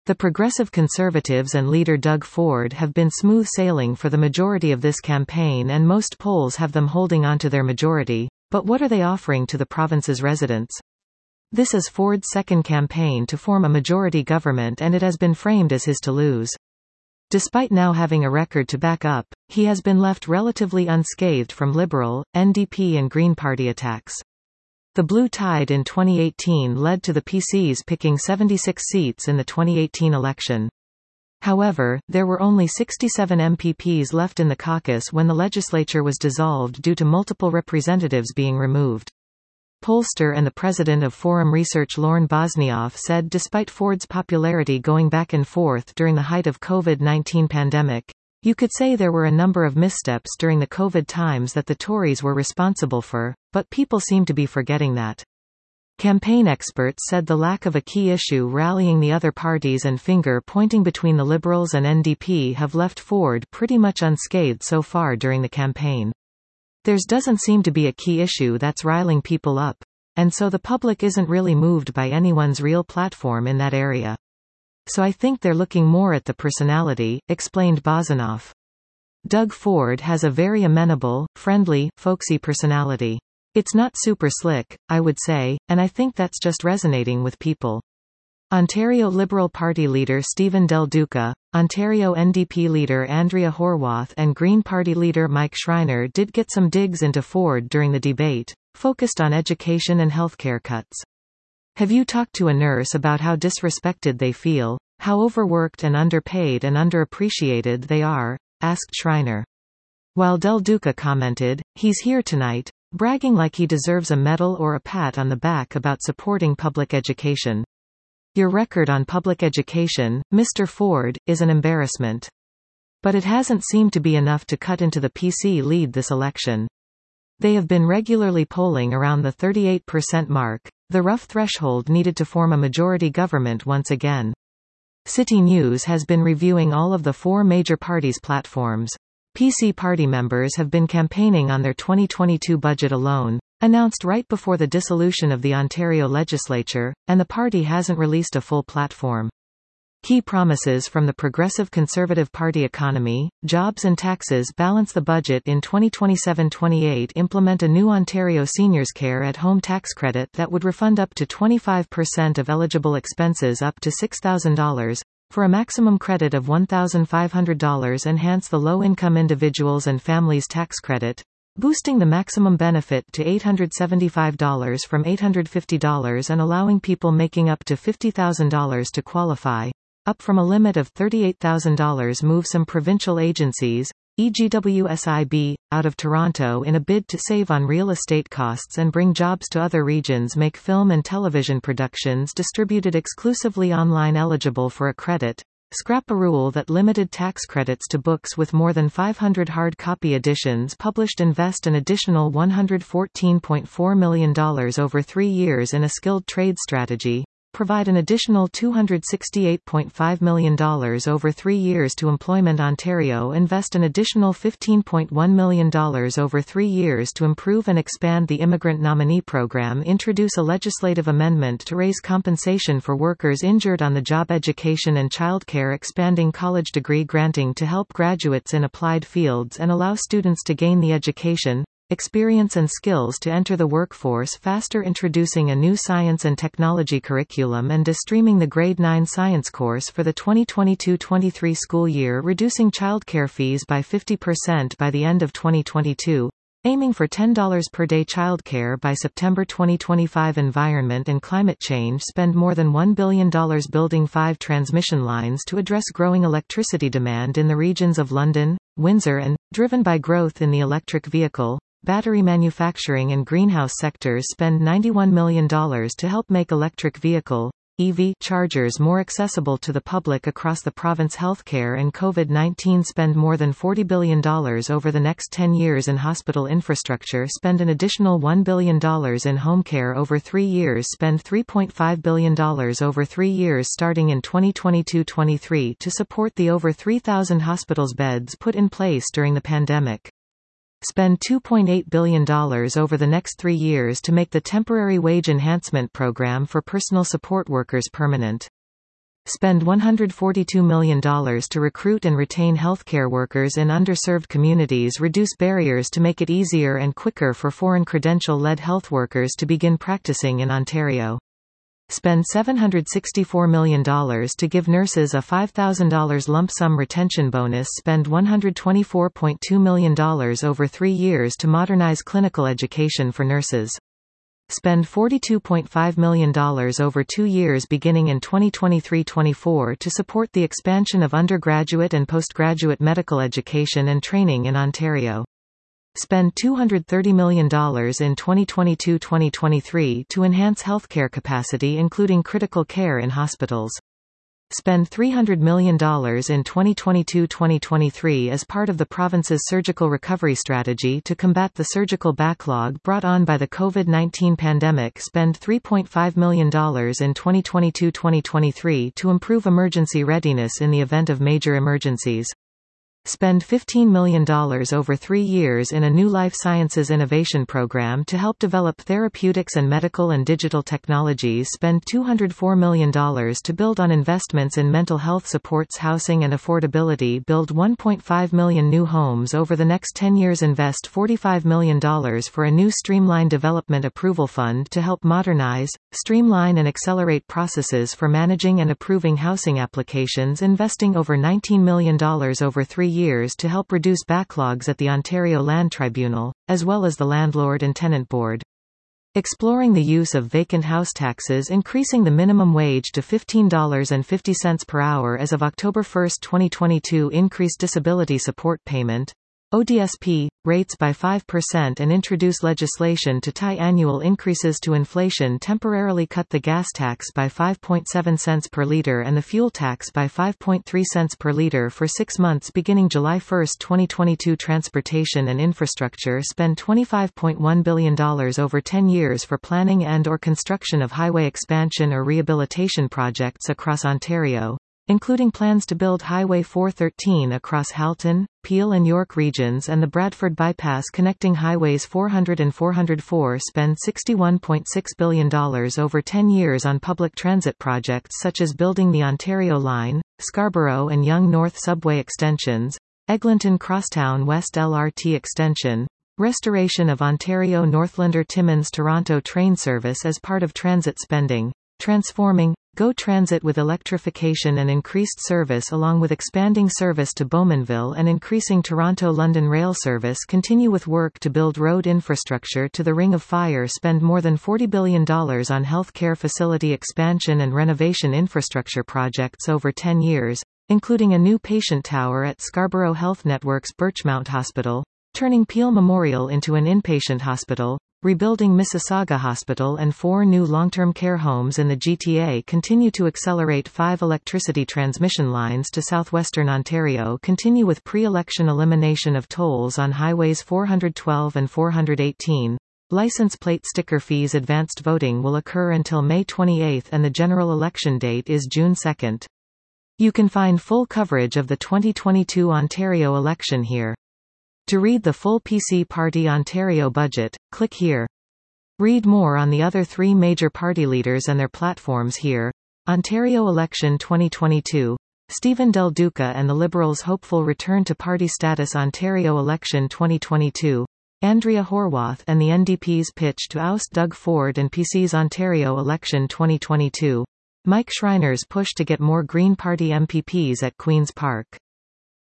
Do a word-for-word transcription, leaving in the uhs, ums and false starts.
The Progressive Conservatives and leader Doug Ford have been smooth sailing for the majority of this campaign, and most polls have them holding onto their majority. But what are they offering to the province's residents? This is Ford's second campaign to form a majority government, and it has been framed as his to lose. Despite now having a record to back up, he has been left relatively unscathed from Liberal, N D P and Green Party attacks. The blue tide in twenty eighteen led to the P Cs picking seventy-six seats in the twenty eighteen election. However, there were only sixty-seven M P Ps left in the caucus when the legislature was dissolved due to multiple representatives being removed. Pollster and the president of Forum Research Lorne Bosnioff said despite Ford's popularity going back and forth during the height of COVID nineteen pandemic, you could say there were a number of missteps during the COVID times that the Tories were responsible for, but people seem to be forgetting that. Campaign experts said the lack of a key issue rallying the other parties and finger-pointing between the Liberals and N D P have left Ford pretty much unscathed so far during the campaign. There's doesn't seem to be a key issue that's riling people up, and so the public isn't really moved by anyone's real platform in that area. So I think they're looking more at the personality, explained Bosanoff. Doug Ford has a very amenable, friendly, folksy personality. It's not super slick, I would say, and I think that's just resonating with people. Ontario Liberal Party leader Stephen Del Duca, Ontario N D P leader Andrea Horwath and Green Party leader Mike Schreiner did get some digs into Ford during the debate, focused on education and healthcare cuts. Have you talked to a nurse about how disrespected they feel, how overworked and underpaid and underappreciated they are? Asked Schreiner. While Del Duca commented, he's here tonight, bragging like he deserves a medal or a pat on the back about supporting public education. Your record on public education, Mister Ford, is an embarrassment. But it hasn't seemed to be enough to cut into the P C lead this election. They have been regularly polling around the thirty-eight percent mark, the rough threshold needed to form a majority government once again. City News has been reviewing all of the four major parties' platforms. P C party members have been campaigning on their twenty twenty-two budget alone, announced right before the dissolution of the Ontario legislature, and the party hasn't released a full platform. Key promises from the Progressive Conservative Party: economy, jobs and taxes balance the budget in twenty twenty-seven twenty-eight, implement a new Ontario seniors care at home tax credit that would refund up to twenty-five percent of eligible expenses up to six thousand dollars, for a maximum credit of one thousand five hundred dollars, enhance the low-income individuals and families tax credit, boosting the maximum benefit to eight hundred seventy-five dollars from eight hundred fifty dollars and allowing people making up to fifty thousand dollars to qualify, up from a limit of thirty-eight thousand dollars, move some provincial agencies, for example W S I B, out of Toronto in a bid to save on real estate costs and bring jobs to other regions, make film and television productions distributed exclusively online eligible for a credit, scrap a rule that limited tax credits to books with more than five hundred hard copy editions published, invest an additional one hundred fourteen point four million dollars over three years in a skilled trade strategy, provide an additional two hundred sixty-eight point five million dollars over three years to Employment Ontario, invest an additional fifteen point one million dollars over three years to improve and expand the Immigrant Nominee Program, introduce a legislative amendment to raise compensation for workers injured on the job, education and childcare, expanding college degree granting to help graduates in applied fields and allow students to gain the education, experience and skills to enter the workforce faster, introducing a new science and technology curriculum and de-streaming the grade nine science course for the twenty twenty-two twenty-three school year, reducing childcare fees by fifty percent by the end of twenty twenty-two, aiming for ten dollars per day childcare by September twenty twenty-five. Environment and climate change, spend more than one billion dollars building five transmission lines to address growing electricity demand in the regions of London, Windsor and, driven by growth in the electric vehicle, battery manufacturing and greenhouse sectors, spend ninety-one million dollars to help make electric vehicle E V chargers more accessible to the public across the province. Healthcare and COVID nineteen, spend more than forty billion dollars over the next ten years in hospital infrastructure, spend an additional one billion dollars in home care over three years, spend three point five billion dollars over three years starting in twenty twenty-two twenty-three to support the over three thousand hospitals beds put in place during the pandemic. Spend two point eight billion dollars over the next three years to make the temporary wage enhancement program for personal support workers permanent. Spend one hundred forty-two million dollars to recruit and retain healthcare workers in underserved communities. Reduce barriers to make it easier and quicker for foreign credential-led health workers to begin practicing in Ontario. Spend seven hundred sixty-four million dollars to give nurses a five thousand dollars lump sum retention bonus. Spend one hundred twenty-four point two million dollars over three years to modernize clinical education for nurses. Spend forty-two point five million dollars over two years beginning in twenty twenty-three twenty-four to support the expansion of undergraduate and postgraduate medical education and training in Ontario. Spend two hundred thirty million dollars in twenty twenty-two twenty twenty-three to enhance healthcare capacity including critical care in hospitals. Spend three hundred million dollars in twenty twenty-two twenty twenty-three as part of the province's surgical recovery strategy to combat the surgical backlog brought on by the COVID nineteen pandemic. Spend three point five million dollars in twenty twenty-two twenty twenty-three to improve emergency readiness in the event of major emergencies. Spend fifteen million dollars over three years in a new life sciences innovation program to help develop therapeutics and medical and digital technologies. Spend two hundred four million dollars to build on investments in mental health supports, housing and affordability. Build one point five million new homes over the next ten years. Invest forty-five million dollars for a new streamlined development approval fund to help modernize, streamline and accelerate processes for managing and approving housing applications. Investing over nineteen million dollars over three years to help reduce backlogs at the Ontario Land Tribunal, as well as the Landlord and Tenant Board. Exploring the use of vacant house taxes. Increasing the minimum wage to fifteen dollars and fifty cents per hour as of October first twenty twenty-two. Increase disability support payment O D S P rates by five percent and introduce legislation to tie annual increases to inflation. Temporarily cut the gas tax by five point seven cents per litre and the fuel tax by five point three cents per litre for six months beginning July first twenty twenty-two. Transportation and infrastructure. Spend twenty-five point one billion dollars over ten years for planning and or construction of highway expansion or rehabilitation projects across Ontario, including plans to build Highway four thirteen across Halton, Peel and York regions and the Bradford Bypass connecting Highways four hundred and four oh four. Spend sixty-one point six billion dollars over ten years on public transit projects such as building the Ontario Line, Scarborough and Yonge North Subway extensions, Eglinton Crosstown West L R T extension, restoration of Ontario Northlander Timmins Toronto train service as part of transit spending, transforming GO Transit with electrification and increased service along with expanding service to Bowmanville and increasing Toronto-London rail service. Continue with work to build road infrastructure to the Ring of Fire. Spend more than forty billion dollars on healthcare facility expansion and renovation infrastructure projects over ten years, including a new patient tower at Scarborough Health Network's Birchmount Hospital, turning Peel Memorial into an inpatient hospital, rebuilding Mississauga Hospital and four new long-term care homes in the G T A. Continue to accelerate five electricity transmission lines to southwestern Ontario. Continue with pre-election elimination of tolls on Highways four twelve and four eighteen. License plate sticker fees. Advanced voting will occur until May twenty-eighth and the general election date is June second. You can find full coverage of the twenty twenty-two Ontario election here. To read the full P C Party Ontario budget, click here. Read more on the other three major party leaders and their platforms here. Ontario election twenty twenty-two. Stephen Del Duca and the Liberals' hopeful return to party status. Ontario election twenty twenty-two. Andrea Horwath and the N D P's pitch to oust Doug Ford and P C's Ontario election twenty twenty-two. Mike Schreiner's push to get more Green Party M P Ps at Queen's Park.